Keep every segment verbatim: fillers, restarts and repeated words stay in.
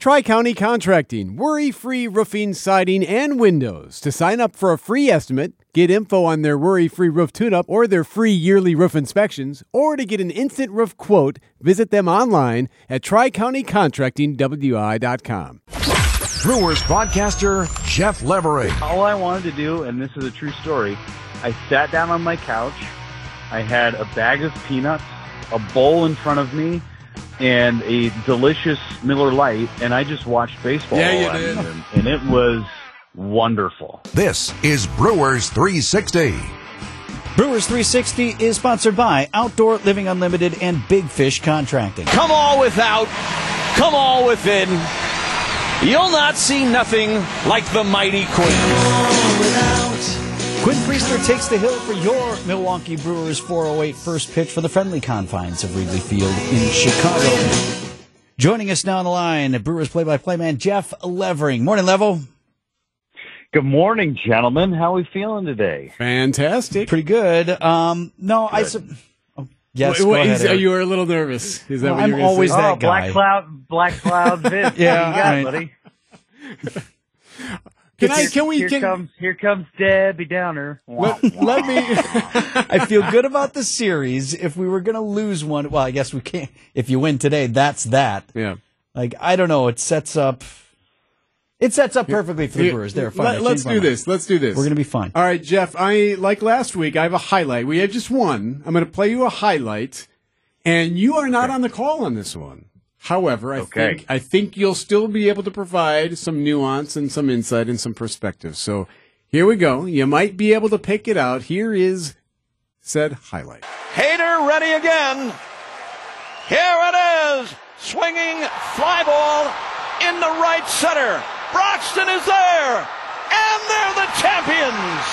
Tri-County Contracting, worry-free roofing, siding, and windows. To sign up for a free estimate, get info on their worry-free roof tune-up or their free yearly roof inspections, or to get an instant roof quote, visit them online at tri county contracting w i dot com. Brewers broadcaster Jeff Levery. All I wanted to do, and this is a true story, I sat down on my couch, I had a bag of peanuts, a bowl in front of me, and a delicious Miller Lite, and I just watched baseball. Yeah, you all did. afternoon, and it was wonderful. This is Brewers three sixty. Brewers three sixty is sponsored by Outdoor Living Unlimited and Big Fish Contracting. Come all without, come all within. You'll not see nothing like the mighty Quinn. Quinn Priester takes the hill for your Milwaukee Brewers four oh eight first pitch for the friendly confines of Wrigley Field in Chicago. Joining us now on the line, Brewers play-by-play man Jeff Levering. Morning, Level. Good morning, gentlemen. How are we feeling today? Fantastic. Pretty good. Um, no, I. Su- oh, yes, Wait, go wait, ahead, is- Eric. you were a little nervous. Is that Well, what I'm you were gonna always say? that oh, guy. Black Cloud, Black Cloud Vince. Yeah, what do you got, right. buddy? Can I? Here- Can we? Here Can, comes, here comes Debbie Downer. let, let me. I feel good about the series. If we were going to lose one, well, I guess we can't. If you win today, that's that. Yeah. Like, I don't know. It sets up. It sets up perfectly for the Brewers. They're fine. Let, let's do this. Let's do this. We're going to be fine. All right, Jeff. I like last week. I have a highlight. We had just one. I'm going to play you a highlight, and you are not on the call on this one. However, I Okay. think I think you'll still be able to provide some nuance and some insight and some perspective. So here we go. You might be able to pick it out. Here is said highlight. Hader ready again. Here it is. Swinging fly ball in the right center. Broxton is there. And they're the champions.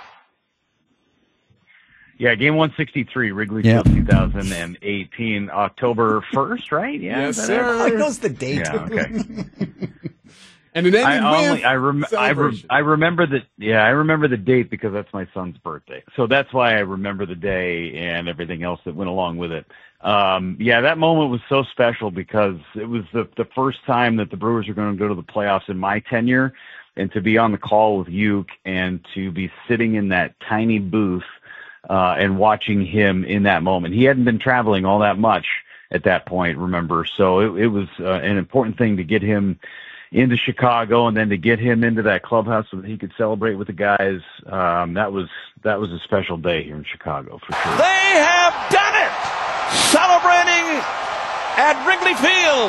Yeah, game one sixty-three, Wrigley Yeah. Field two thousand eighteen, October first, right? Yeah, Yes, is that it? sir. Oh, he knows the date. Yeah, okay. And it ended I only with I rem- I, re- celebration. I remember the yeah I remember the date because that's my son's birthday, so that's why I remember the day and everything else that went along with it. Um, yeah, that moment was so special because it was the the first time that the Brewers are going to go to the playoffs in my tenure, and to be on the call with Uke and to be sitting in that tiny booth uh, and watching him in that moment. He hadn't been traveling all that much at that point, remember? So it, it was uh, an important thing to get him into Chicago and then to get him into that clubhouse so that he could celebrate with the guys. Um, that was that was a special day here in Chicago for sure. They have done it. Celebrating at Wrigley Field.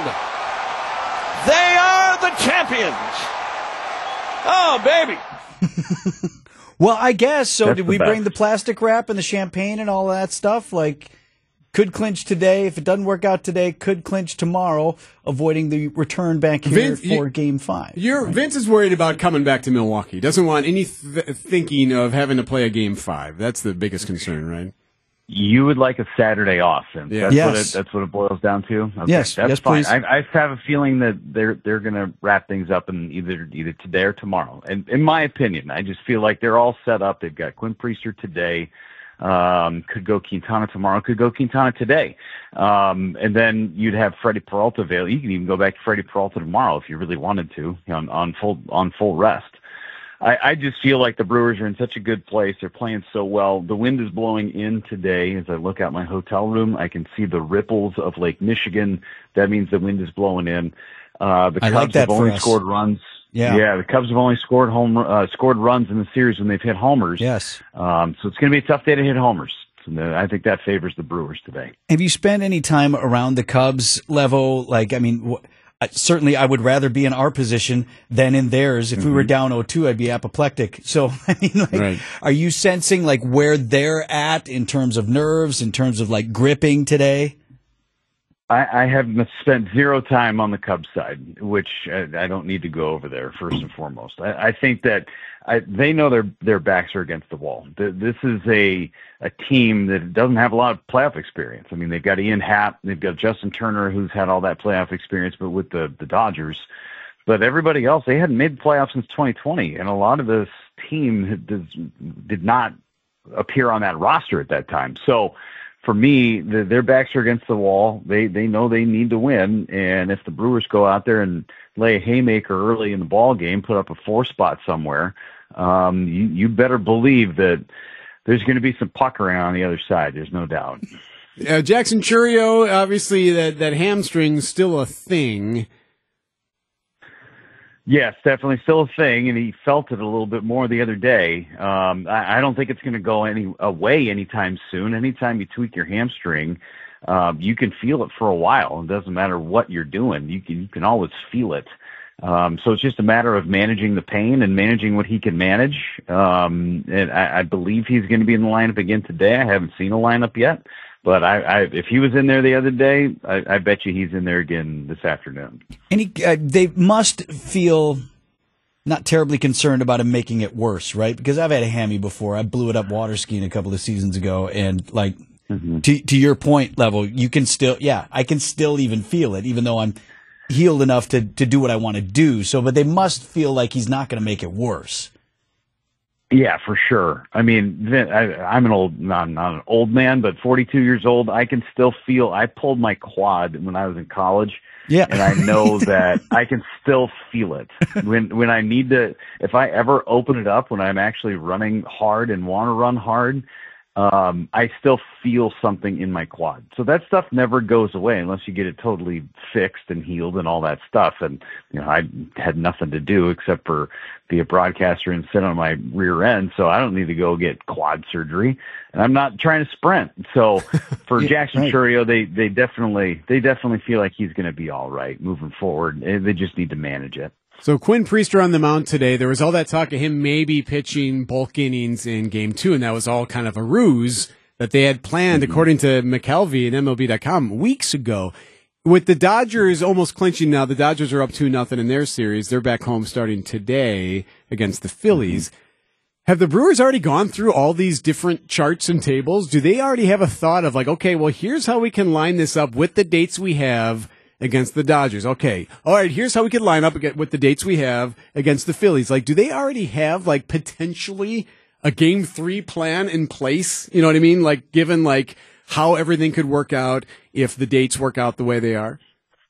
They are the champions. Oh, baby. Well, I guess so. That's Did the we bring best. the plastic wrap and the champagne and all that stuff? Like, could clinch today. If it doesn't work out today, could clinch tomorrow, avoiding the return back here Vince, for you- Game Five. You're, right? Vince is worried about coming back to Milwaukee. Doesn't want any th- thinking of having to play a game five. That's the biggest concern, right? You would like a Saturday off, Vince. Yeah. That's Yes. what it, that's what it boils down to. Okay, Yes. that's Yes, fine. please. I, I have a feeling that they're they're going to wrap things up in either either today or tomorrow. And in my opinion, I just feel like they're all set up. They've got Quinn Priester today. Um, could go Quintana tomorrow. Could go Quintana today. Um, and then you'd have Freddie Peralta available. You can even go back to Freddie Peralta tomorrow if you really wanted to, you know, on, on full on full rest. I, I just feel like the Brewers are in such a good place. They're playing so well. The wind is blowing in today. As I look out my hotel room, I can see the ripples of Lake Michigan. That means the wind is blowing in. Uh, the I Cubs like that have only for us. scored runs. Yeah. yeah, the Cubs have only scored home uh, scored runs in the series when they've hit homers. Yes. Um, so it's going to be a tough day to hit homers. And uh, I think that favors the Brewers today. Have you spent any time around the Cubs level? Like, I mean, wh- uh, certainly I would rather be in our position than in theirs. If we were down oh two, I'd be apoplectic. So, I mean, like, Right. are you sensing like where they're at in terms of nerves, in terms of like gripping today? I, I have spent zero time on the Cubs side, which I, I don't need to go over there first and foremost. I, I think that I, they know their their backs are against the wall. The, this is a a team that doesn't have a lot of playoff experience. I mean, they've got Ian Happ, they've got Justin Turner, who's had all that playoff experience, but with the the Dodgers. But everybody else, they hadn't made the playoffs since twenty twenty, and a lot of this team had, did not appear on that roster at that time. So for me, the, their backs are against the wall. They they know they need to win, and if the Brewers go out there and lay a haymaker early in the ball game, put up a four spot somewhere, um, you, you better believe that there's going to be some puckering on the other side. There's no doubt. Uh, Jackson Chourio, obviously that, that hamstring's still a thing. Yes, definitely still a thing, and he felt it a little bit more the other day. Um, I, I don't think it's going to go any away anytime soon. Anytime you tweak your hamstring, um, you can feel it for a while. It doesn't matter what you're doing. You can you can always feel it. Um, so it's just a matter of managing the pain and managing what he can manage. Um, and I, I believe he's going to be in the lineup again today. I haven't seen a lineup yet. But I, I, if he was in there the other day, I, I bet you he's in there again this afternoon. And he, uh, they must feel not terribly concerned about him making it worse, right? Because I've had a hammy before. I blew it up water skiing a couple of seasons ago, and like mm-hmm. to to your point, Level, you can still, yeah, I can still even feel it, even though I'm healed enough to to do what I want to do. So, but they must feel like he's not going to make it worse. Yeah, for sure. I mean, I, I'm an old, not, not an old man, but forty-two years old. I can still feel, I pulled my quad when I was in college. Yeah. And I know that I can still feel it when, when I need to, if I ever open it up when I'm actually running hard and want to run hard, um, I still feel something in my quad. So that stuff never goes away unless you get it totally fixed and healed and all that stuff. And, you know, I had nothing to do except for be a broadcaster and sit on my rear end. So I don't need to go get quad surgery, and I'm not trying to sprint. So for yeah, Jackson right. Chourio, they, they definitely, they definitely feel like he's going to be all right moving forward. They just need to manage it. So Quinn Priester on the mound today, there was all that talk of him maybe pitching bulk innings in game two, and that was all kind of a ruse that they had planned, mm-hmm. according to McKelvey and M L B dot com weeks ago. With the Dodgers almost clinching now, the Dodgers are up two nothing in their series. They're back home starting today against the Phillies. Mm-hmm. Have the Brewers already gone through all these different charts and tables? Do they already have a thought of like, okay, well, here's how we can line this up with the dates we have against the Dodgers? Okay. All right. Here's how we could line up with the dates we have against the Phillies. Like, do they already have like potentially a game three plan in place? You know what I mean? Like, given like how everything could work out if the dates work out the way they are?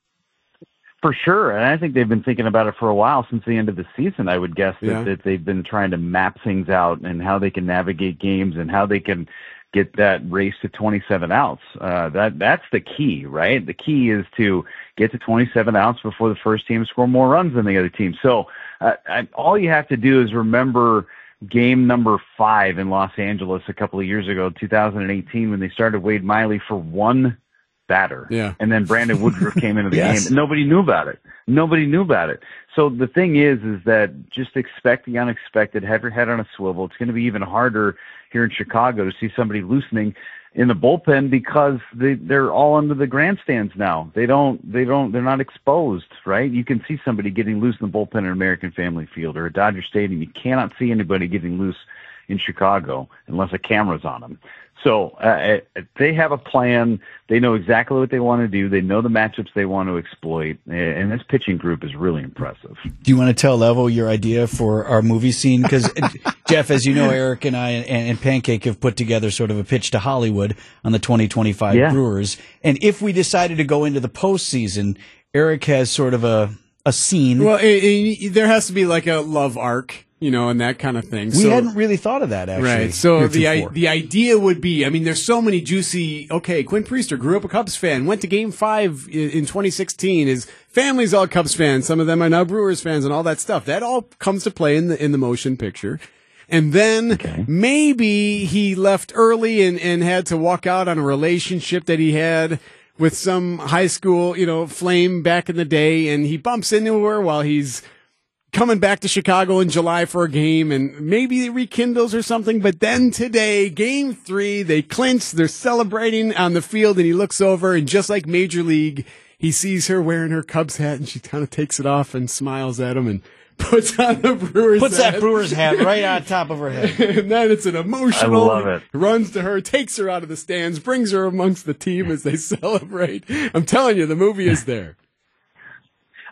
For sure. And I think they've been thinking about it for a while, since the end of the season. I would guess that, yeah. that they've been trying to map things out and how they can navigate games and how they can get that race to twenty-seven outs. Uh, that that's the key, right? The key is to get to twenty-seven outs before the first team score more runs than the other team. So uh, I, all you have to do is remember game number five in Los Angeles a couple of years ago, two thousand eighteen, when they started Wade Miley for one batter. Yeah. And then Brandon Woodruff came into the yes. game. And nobody knew about it. Nobody knew about it. So the thing is, is that just expect the unexpected, have your head on a swivel. It's going to be even harder here in Chicago to see somebody loosening in the bullpen because they, they're all under the grandstands now. They don't, they don't, they're not exposed, right? You can see somebody getting loose in the bullpen at American Family Field or at Dodger Stadium. You cannot see anybody getting loose in Chicago unless a camera's on them. So uh, they have a plan. They know exactly what they want to do. They know the matchups they want to exploit. And this pitching group is really impressive. Do you want to tell Level your idea for our movie scene? Because, Jeff, as you know, Eric and I and, and Pancake have put together sort of a pitch to Hollywood on the twenty twenty-five yeah. Brewers. And if we decided to go into the postseason, Eric has sort of a, a scene. Well, it, it, there has to be like a love arc, you know, and that kind of thing. We so, hadn't really thought of that, actually. Right. So the I, the idea would be, I mean, there's so many juicy, okay, Quinn Priester grew up a Cubs fan, went to game five in, in twenty sixteen. His family's all Cubs fans. Some of them are now Brewers fans and all that stuff. That all comes to play in the, in the motion picture. And then okay. maybe he left early and, and had to walk out on a relationship that he had with some high school, you know, flame back in the day. And he bumps into her while he's coming back to Chicago in July for a game, and maybe it rekindles or something. But then today, game three, they clinch, they're celebrating on the field, and he looks over, and just like Major League, he sees her wearing her Cubs hat, and she kind of takes it off and smiles at him and puts on the Brewers puts hat. that Brewers hat right on top of her head. And then it's an emotional, I love it. Runs to her, takes her out of the stands, brings her amongst the team as they celebrate. I'm telling you, the movie is there.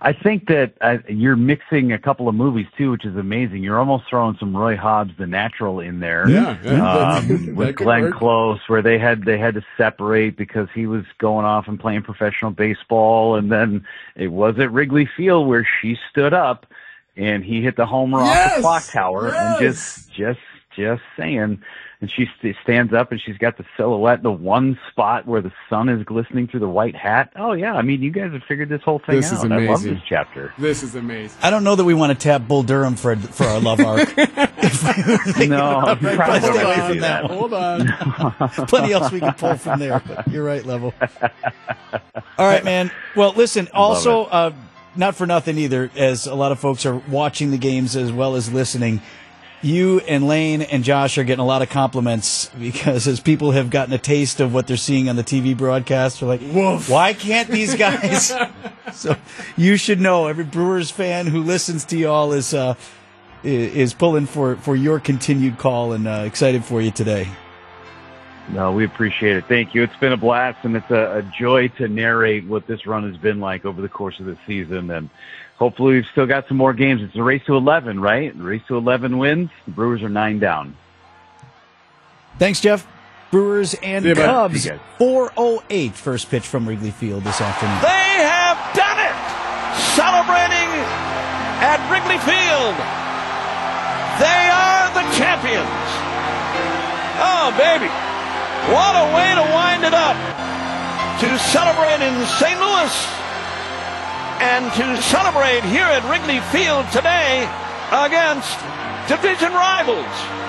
I think that uh, you're mixing a couple of movies too, which is amazing. You're almost throwing some Roy Hobbs, The Natural, in there. Yeah, yeah. Um, with Glenn Close, where they had they had to separate because he was going off and playing professional baseball, and then it was at Wrigley Field where she stood up and he hit the homer Yes! off the clock tower, Yes! and just just just saying. And she st- stands up, and she's got the silhouette, the one spot where the sun is glistening through the white hat. Oh, yeah. I mean, you guys have figured this whole thing This out. is amazing. I love this chapter. This is amazing. I don't know that we want to tap Bull Durham for for our love arc. No, you probably Let's don't stay away want to from do that that. one. Hold on. Plenty else we can pull from there, but you're right, Level. All right, man. Well, listen, also, uh, not for nothing either, as a lot of folks are watching the games as well as listening, you and Lane and Josh are getting a lot of compliments because as people have gotten a taste of what they're seeing on the T V broadcast, they're like, Woof. why can't these guys? So you should know, every Brewers fan who listens to y'all is uh, is pulling for, for your continued call and uh, excited for you today. No, we appreciate it. Thank you. It's been a blast, and it's a, a joy to narrate what this run has been like over the course of the season. And hopefully we've still got some more games. It's a race to eleven, right? Race to eleven wins. The Brewers are nine down. Thanks, Jeff. Brewers and See you, bud. Cubs, See you guys. four oh eight first pitch from Wrigley Field this afternoon. They have done it! Celebrating at Wrigley Field. They are the champions. Oh, baby. What a way to wind it up. To celebrate in Saint Louis and to celebrate here at Wrigley Field today against division rivals.